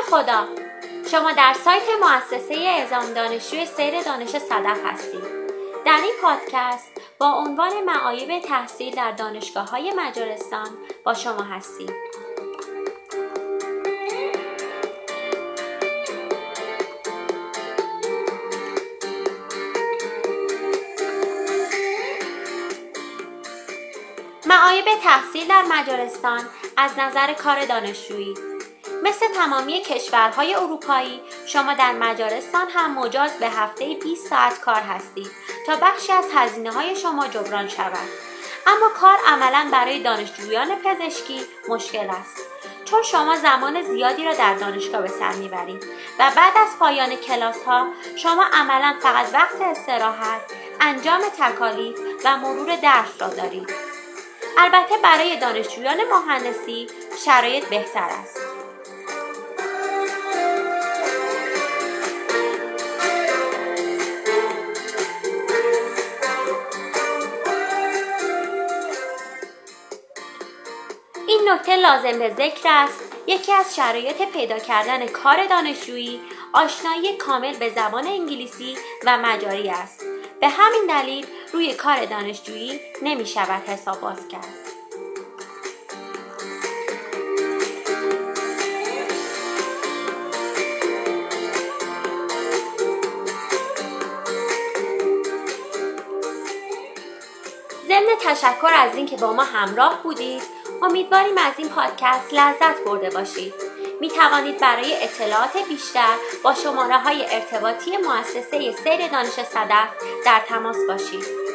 خدا، شما در سایت مؤسسه اعزام دانشجوی سیر دانش صدف هستید. در این پادکست با عنوان معایب تحصیل در دانشگاه‌های مجارستان با شما هستیم. معایب تحصیل در مجارستان از نظر کار دانشجویی. مثل تمامی کشورهای اروپایی، شما در مجارستان هم مجاز به هفته 20 ساعت کار هستید تا بخشی از هزینه‌های شما جبران شود. اما کار عملاً برای دانشجویان پزشکی مشکل است، چون شما زمان زیادی را در دانشگاه به سر میبرید و بعد از پایان کلاس‌ها شما عملاً فقط وقت استراحت، انجام تکالیف و مرور درس را دارید. البته برای دانشجویان مهندسی شرایط بهتر است. این نکته لازم به ذکر است: یکی از شرایط پیدا کردن کار دانشجویی آشنایی کامل به زبان انگلیسی و مجاری است. به همین دلیل روی کار دانشجویی نمی شود حساب باز کرد. ضمن تشکر از اینکه با ما همراه بودید، امیدواریم از این پادکست لذت برده باشید. می توانید برای اطلاعات بیشتر با شماره‌های ارتباطی مؤسسه سیر دانش صدف در تماس باشید.